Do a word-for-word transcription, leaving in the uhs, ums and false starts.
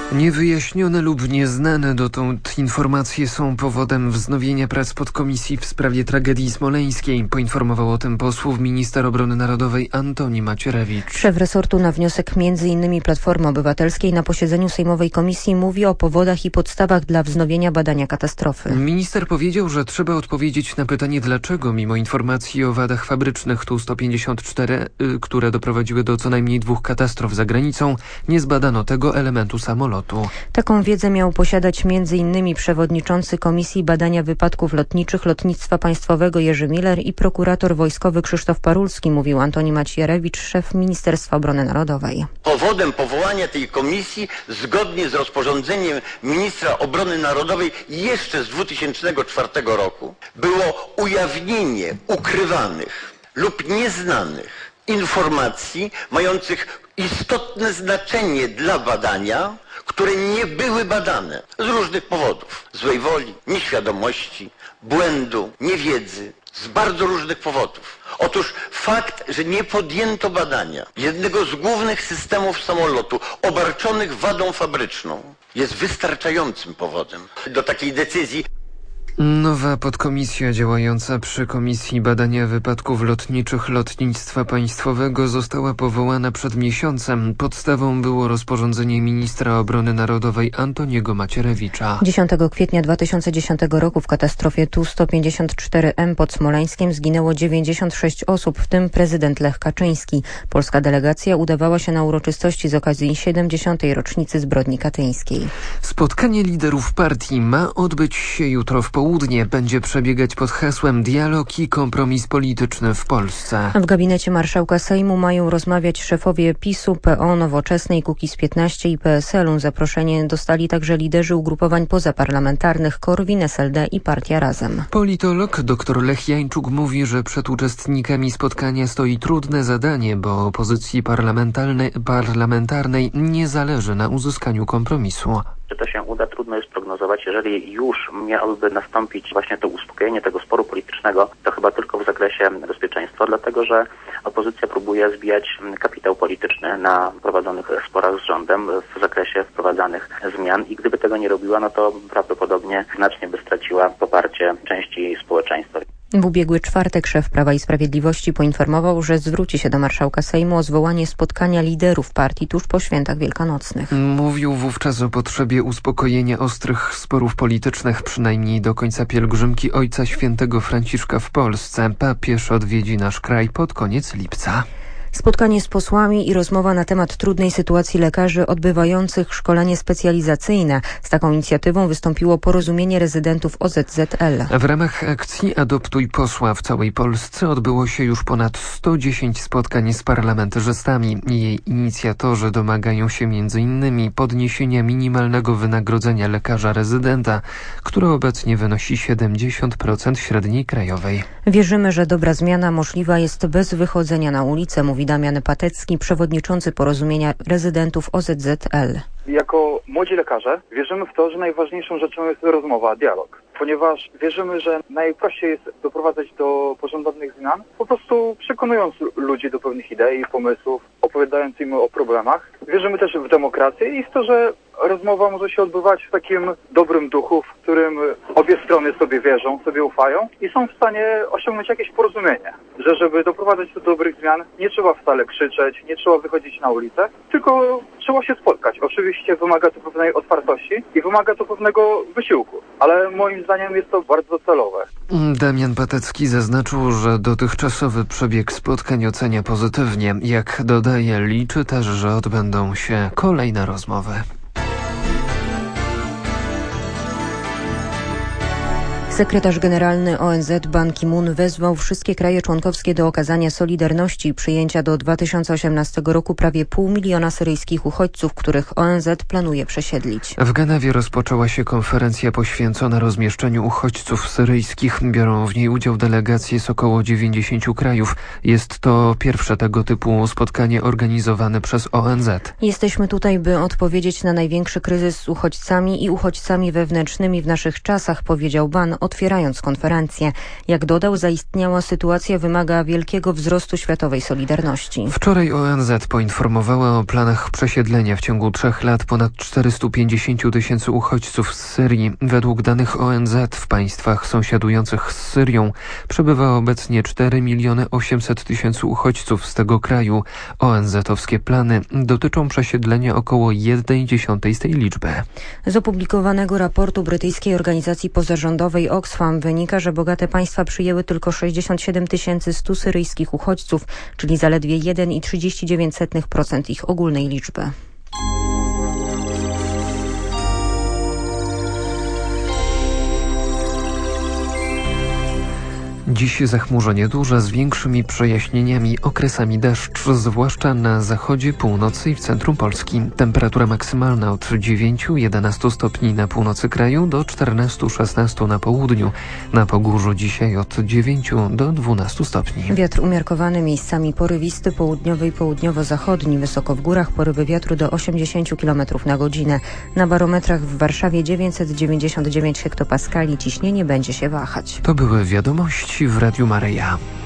Niewyjaśnione lub nieznane dotąd informacje są powodem wznowienia prac podkomisji w sprawie tragedii smoleńskiej. Poinformował o tym posłów minister obrony narodowej Antoni Macierewicz. Szef resortu na wniosek między innymi Platformy Obywatelskiej na posiedzeniu sejmowej komisji mówi o powodach i podstawach dla wznowienia badania katastrofy. Minister powiedział, że trzeba odpowiedzieć na pytanie, dlaczego mimo informacji o wadach fabrycznych T U sto pięćdziesiąt cztery, y, które doprowadziły do co najmniej dwóch katastrof za granicą, nie zbadano tego elementu samolotu. Taką wiedzę miał posiadać między innymi przewodniczący Komisji Badania Wypadków Lotniczych Lotnictwa Państwowego Jerzy Miller i prokurator wojskowy Krzysztof Parulski, mówił Antoni Macierewicz, szef Ministerstwa Obrony Narodowej. Powodem powołania tej komisji, zgodnie z rozporządzeniem ministra obrony narodowej jeszcze z dwa tysiące czwartego roku, było ujawnienie ukrywanych lub nieznanych informacji mających istotne znaczenie dla badania, które nie były badane z różnych powodów. Złej woli, nieświadomości, błędu, niewiedzy, z bardzo różnych powodów. Otóż fakt, że nie podjęto badania jednego z głównych systemów samolotu obarczonych wadą fabryczną, jest wystarczającym powodem do takiej decyzji. Nowa podkomisja działająca przy Komisji Badania Wypadków Lotniczych Lotnictwa Państwowego została powołana przed miesiącem. Podstawą było rozporządzenie ministra obrony narodowej Antoniego Macierewicza. dziesiątego kwietnia dwa tysiące dziesiątego roku w katastrofie T U sto pięćdziesiąt cztery M pod Smoleńskiem zginęło dziewięćdziesiąt sześć osób, w tym prezydent Lech Kaczyński. Polska delegacja udawała się na uroczystości z okazji siedemdziesiątej rocznicy zbrodni katyńskiej. Spotkanie liderów partii ma odbyć się jutro w południe. Będzie przebiegać pod hasłem dialog i kompromis polityczny w Polsce. W gabinecie marszałka Sejmu mają rozmawiać szefowie PiSu, P O, Nowoczesnej, Kukiz piętnaście i P S L u. Zaproszenie dostali także liderzy ugrupowań pozaparlamentarnych Korwin, S L D i Partia Razem. Politolog dr Lech Jańczuk mówi, że przed uczestnikami spotkania stoi trudne zadanie, bo opozycji parlamentarnej, parlamentarnej nie zależy na uzyskaniu kompromisu. Czy to się uda, trudno jest prognozować. Jeżeli już miałoby nastąpić właśnie to uspokojenie tego sporu politycznego, to chyba tylko w zakresie bezpieczeństwa, dlatego że opozycja próbuje zbijać kapitał polityczny na prowadzonych sporach z rządem w zakresie wprowadzanych zmian i gdyby tego nie robiła, no to prawdopodobnie znacznie by straciła poparcie części jej społeczeństwa. W ubiegły czwartek szef Prawa i Sprawiedliwości poinformował, że zwróci się do marszałka Sejmu o zwołanie spotkania liderów partii tuż po świętach wielkanocnych. Mówił wówczas o potrzebie uspokojenia ostrych sporów politycznych, przynajmniej do końca pielgrzymki Ojca Świętego Franciszka w Polsce. Papież odwiedzi nasz kraj pod koniec lipca. Spotkanie z posłami i rozmowa na temat trudnej sytuacji lekarzy odbywających szkolenie specjalizacyjne. Z taką inicjatywą wystąpiło Porozumienie Rezydentów O Z Z L. W ramach akcji Adoptuj Posła w całej Polsce odbyło się już ponad sto dziesięć spotkań z parlamentarzystami. Jej inicjatorzy domagają się między innymi podniesienia minimalnego wynagrodzenia lekarza rezydenta, które obecnie wynosi siedemdziesiąt procent średniej krajowej. Wierzymy, że dobra zmiana możliwa jest bez wychodzenia na ulicę, mówi Damian Patecki, przewodniczący Porozumienia Rezydentów O Z Z L. Jako młodzi lekarze wierzymy w to, że najważniejszą rzeczą jest rozmowa, dialog. Ponieważ wierzymy, że najprościej jest doprowadzać do pożądanych zmian, po prostu przekonując ludzi do pewnych idei, pomysłów, opowiadając im o problemach. Wierzymy też w demokrację i w to, że rozmowa może się odbywać w takim dobrym duchu, w którym obie strony sobie wierzą, sobie ufają i są w stanie osiągnąć jakieś porozumienie. Że żeby doprowadzać do dobrych zmian, nie trzeba wcale krzyczeć, nie trzeba wychodzić na ulicę, tylko trzeba się spotkać. Oczywiście wymaga to pewnej otwartości i wymaga to pewnego wysiłku, ale moim zdaniem jest to bardzo celowe. Damian Patecki zaznaczył, że dotychczasowy przebieg spotkań ocenia pozytywnie. Jak dodaje, liczy też, że odbędą się kolejne rozmowy. Sekretarz generalny O N Z Ban Ki-moon wezwał wszystkie kraje członkowskie do okazania solidarności i przyjęcia do dwa tysiące osiemnastego roku prawie pół miliona syryjskich uchodźców, których O N Z planuje przesiedlić. W Genewie rozpoczęła się konferencja poświęcona rozmieszczeniu uchodźców syryjskich. Biorą w niej udział delegacje z około dziewięćdziesięciu krajów. Jest to pierwsze tego typu spotkanie organizowane przez O N Z. Jesteśmy tutaj, by odpowiedzieć na największy kryzys z uchodźcami i uchodźcami wewnętrznymi w naszych czasach, powiedział Ban, otwierając konferencję. Jak dodał, zaistniała sytuacja wymaga wielkiego wzrostu światowej solidarności. Wczoraj O N Z poinformowała o planach przesiedlenia w ciągu trzech lat ponad czterystu pięćdziesięciu tysięcy uchodźców z Syrii. Według danych O N Z w państwach sąsiadujących z Syrią przebywa obecnie cztery miliony osiemset tysięcy uchodźców z tego kraju. O N Z-owskie plany dotyczą przesiedlenia około jednej dziesiątej z tej liczby. Z opublikowanego raportu brytyjskiej organizacji pozarządowej Oxfam wynika, że bogate państwa przyjęły tylko sześćdziesiąt siedem tysięcy stu syryjskich uchodźców, czyli zaledwie jeden przecinek trzydzieści dziewięć procent ich ogólnej liczby. Dziś zachmurzenie duże z większymi przejaśnieniami, okresami deszcz, zwłaszcza na zachodzie, północy i w centrum Polski. Temperatura maksymalna od dziewięciu do jedenastu stopni na północy kraju do czternastu do szesnastu na południu. Na Pogórzu dzisiaj od dziewięciu do dwunastu stopni. Wiatr umiarkowany, miejscami porywisty, południowy i południowo-zachodni. Wysoko w górach porywy wiatru do osiemdziesięciu kilometrów na godzinę. Na barometrach w Warszawie dziewięćset dziewięćdziesiąt dziewięć hektopaskali. Ciśnienie będzie się wahać. To były wiadomości w Radiu Maryja.